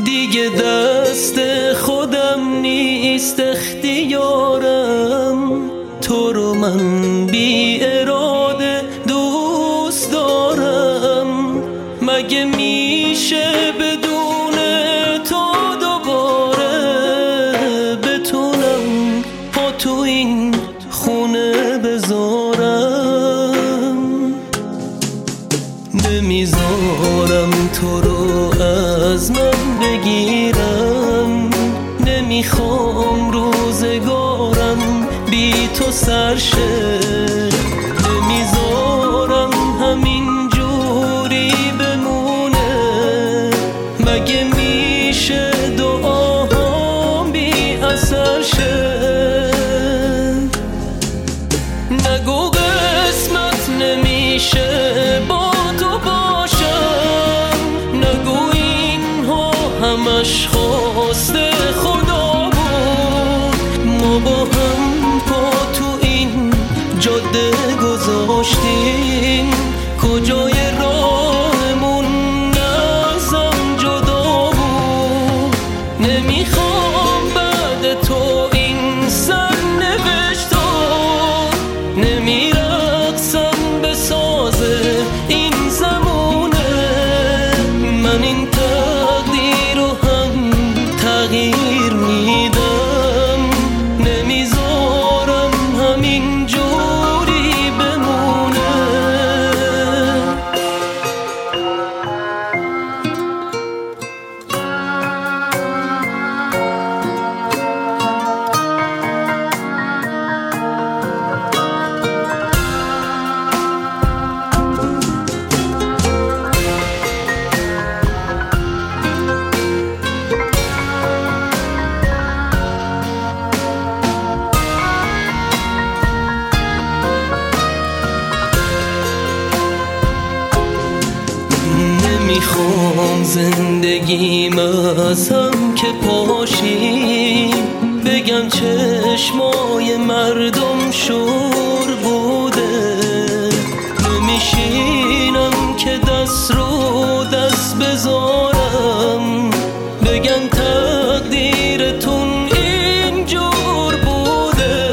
دیگه دست خودم نیست اختیارم، تو رو من بی اراده دوست دارم. مگه میشه بدون تو دوباره بتونم پا تو این خونه بذارم؟ نمیذارم تو رو از من بگیرم، نمیخوام روزگارم بی تو سر شه، نمیذارم همین جوری بمونه. مگه میشه دعاهام بی اثر شه؟ نگو قسمت نمیشه با تو باشم، نگو اینها همش خواست خدا بود. ما با هم پا تو این جاده گذاشتیم، کجای راهمون ازم جدا بود. نمیخوام بعد تو این سرنوشت رو، نمیرقصم به ساز این زمونه. من این تقدیر رو هم تغییر میدم، نمیذارم همین جوری بمونه. نمیخوام زندگیم از هم که پاشی، بگم چشمای مردم شور بوده. نمیشینم که دست رو دست بذارم، بگم تقدیرتون اینجور بوده.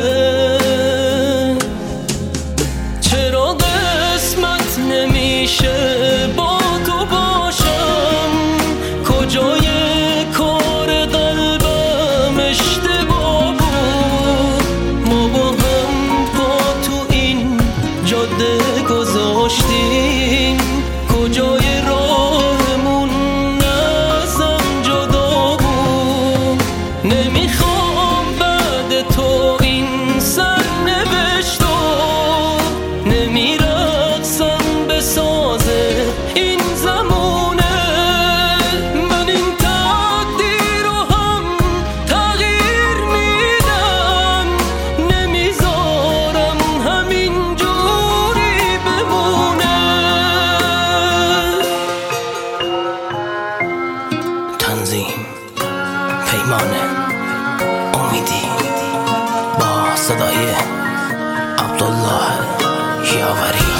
چرا قسمت نمیشه با تو باشم؟ کجای کار قلبم اشتباه بود؟ ما با هم پا تو این جاده گذاشتیم، کجای راهمون ازم جدا بود. نمیخوام بعد تو این سرنوشت رو، نمیرقصم به ساز این زمونه. من این تقدیر رو هم تغییر میدم، نمیذارم همین جوری بمونه. تنظیم پیمانه امیدی با صدای عبدالله یاوری.